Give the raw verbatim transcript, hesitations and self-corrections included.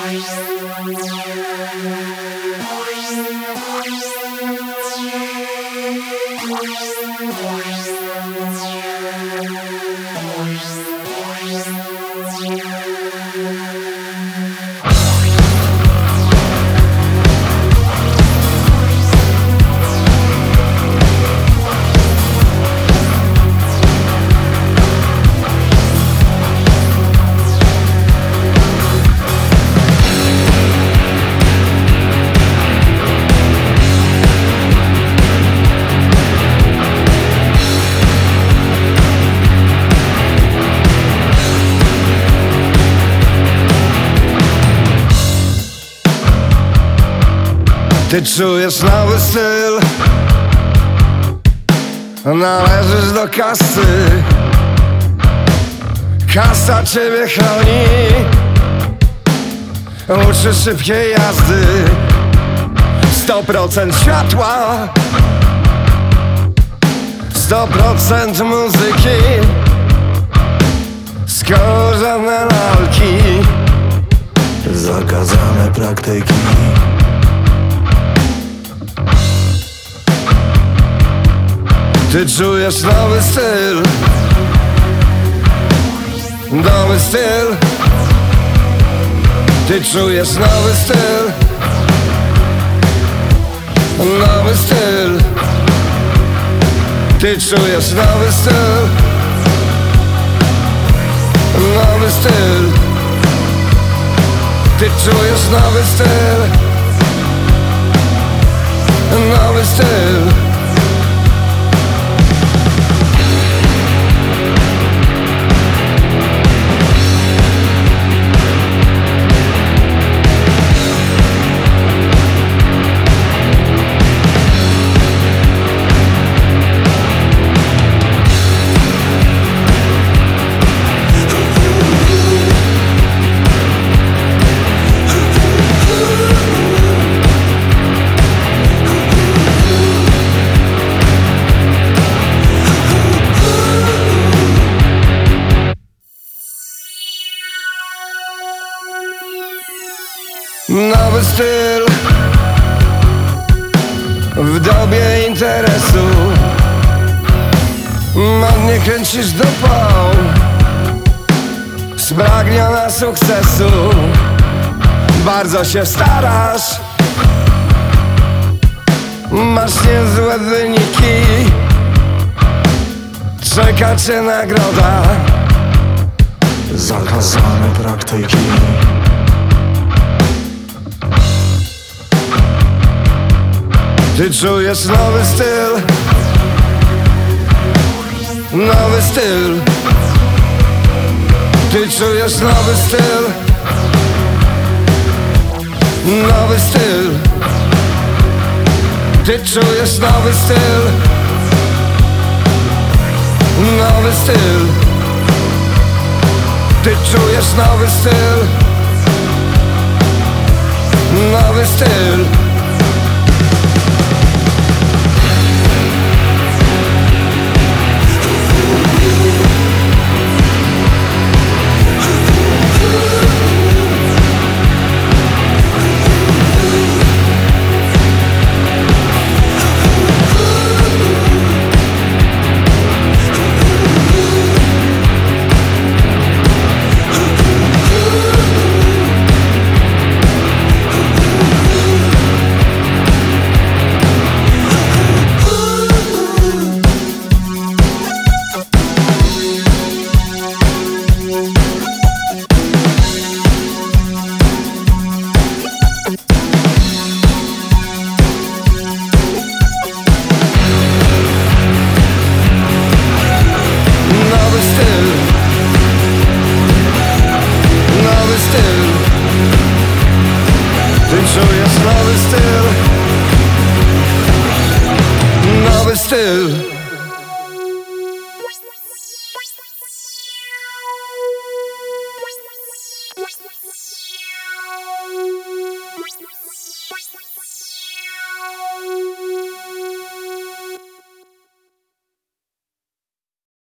Ty czujesz nowy styl, należysz do kasy. Kasa ciebie chroni, uczy szybkiej jazdy. Sto procent światła, sto procent muzyki, skórzane lalki, zakazane praktyki. Ty czujesz nowy styl, nowy styl. Ty czujesz nowy styl, nowy styl. Ty czujesz nowy styl, nowy styl. Ty czujesz nowy styl, nowy styl. Nowy styl w dobie interesu. Modnie kręcisz dupą, spragniona sukcesu. Bardzo się starasz, masz niezłe wyniki. Czeka cię nagroda, zakazane praktyki. Ty czujesz nowy styl, nowy styl. Ty czujesz nowy styl, nowy styl. Ty czujesz nowy styl, nowy styl. Ty czujesz nowy styl, nowy styl.